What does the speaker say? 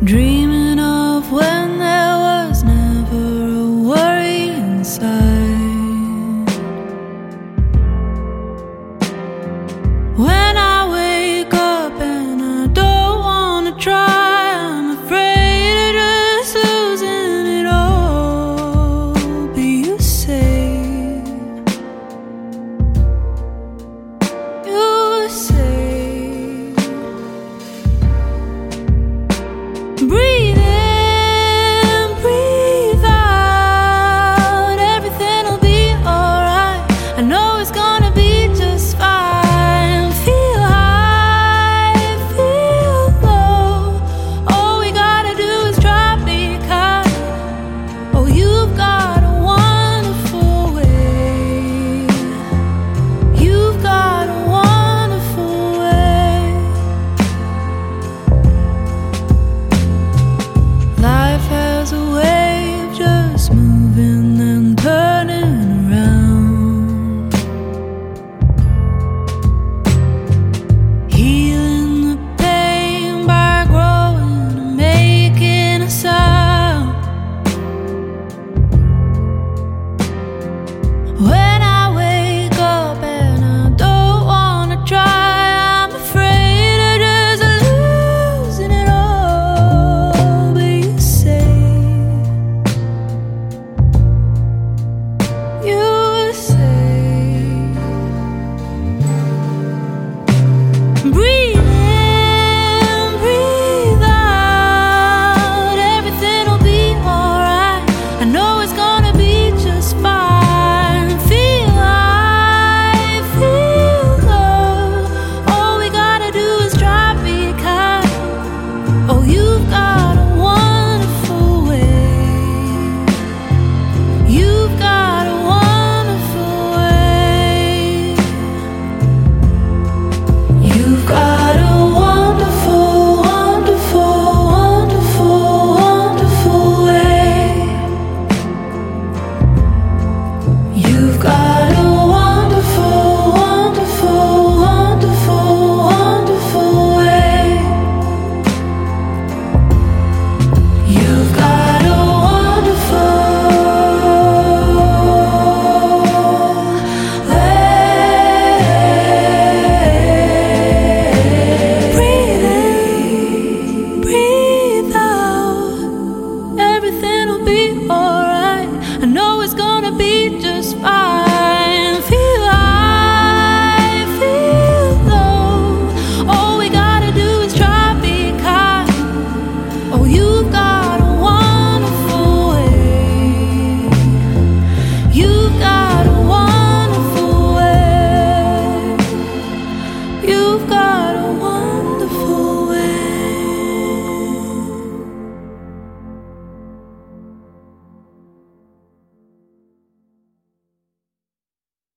Dreaming of when there was never a worry inside. When I wake up and I don't wanna try, I'm afraid of just losing it all. But you say breathe in, breathe out, everything'll be alright. I know it's gonna be just fine. Feel high, feel low, all we gotta do is try to be kind. Oh, you've got a wonderful way. You've got a wonderful way. Life has a way of just moving and turning around, healing the pain by growing and making a sound. When I wake up and I don't wanna try, I'm afraid of just losing it all. But you say breathe in, breathe out, everything'll be alright. I know it's gonna be just fine. Feel high, feel low, all we gotta do is try to be kind. Oh, you've got